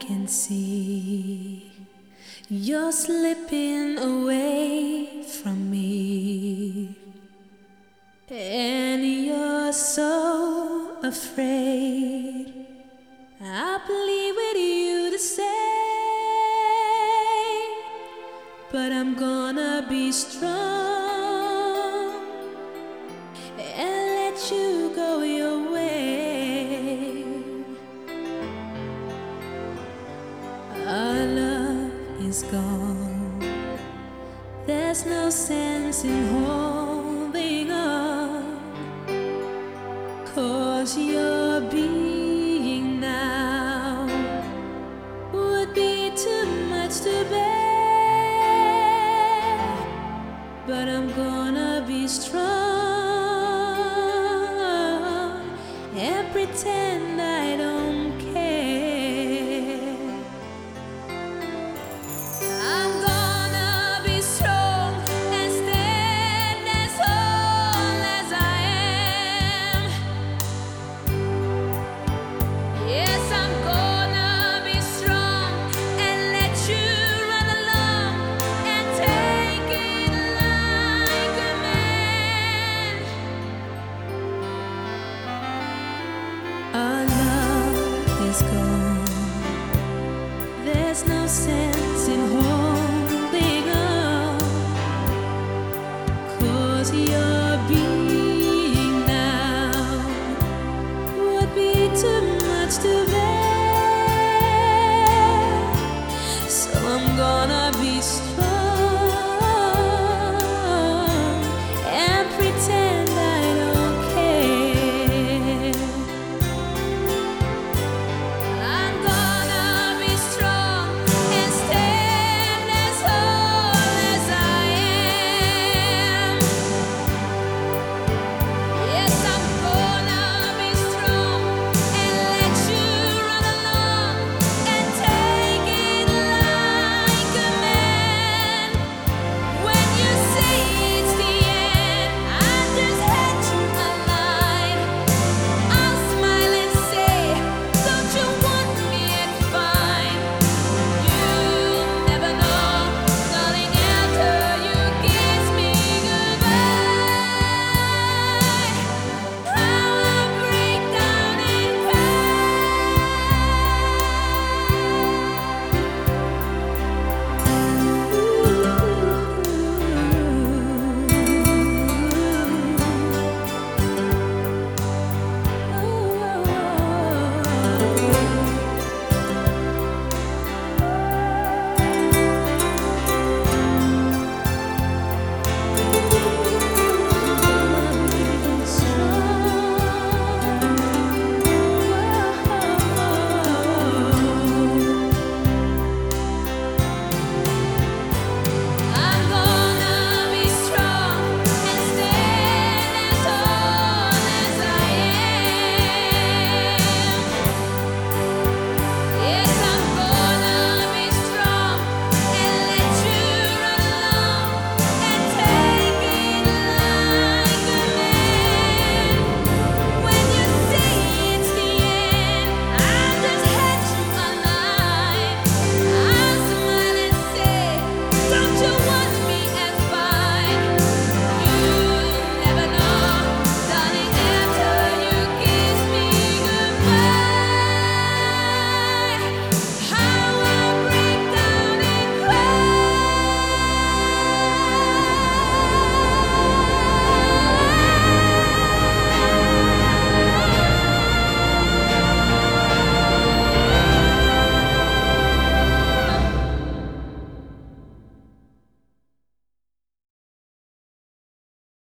can see you're slipping away from me, and you're so afraid. I plead with you to stay, but I'm gonna be strong and let you go your way. Our love is gone. There's no sense in holding on, 'cause your being now would be too much to bear. But I'm gonna be strong and pretend I don't care. I'm gonna be strong and stand as tall as I am. Yes, I'm gonna be strong and let you run along and take it like a man. Our love is gone. There's no sense